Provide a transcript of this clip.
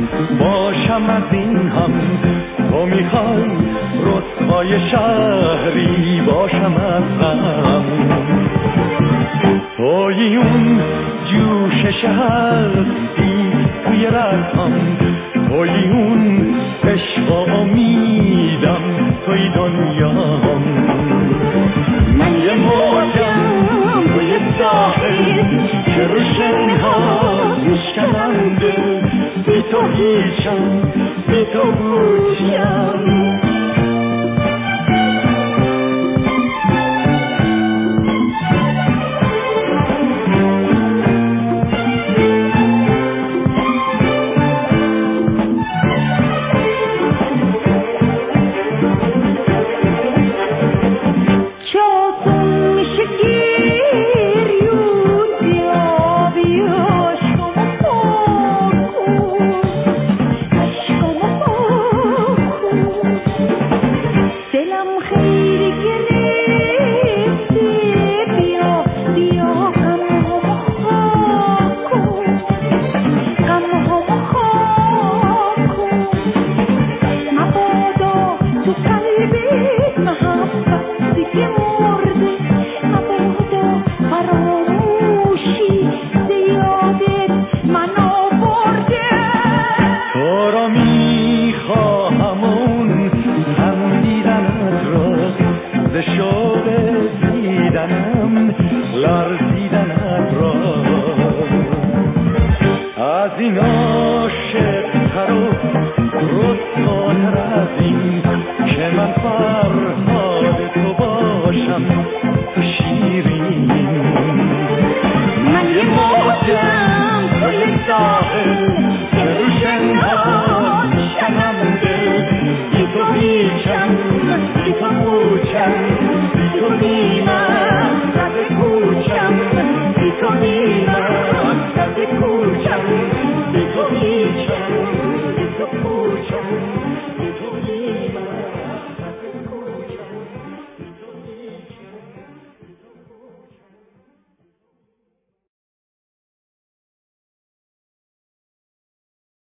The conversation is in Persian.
باشم از این هم. تو میخوای رسوای شهری باشم از غم. توی اون جوشش هستی توی رگم، توی اون عشق و امیدم، توی دنیام. من یه موجم توی ساحل که رو شنها میشکننده، بی تو هیچم، بی تو بودیم. از این عاشق تر و رسواتر از این که من فرهاد تو باشم، تو شیرین. من یه موجم توی ساحل که رو شنها شننده، بی تو هیچم، بی تو موچم، بی تو بیمم زد کوچم، بی تو بیمم زد کوچم، بی تو هیچم.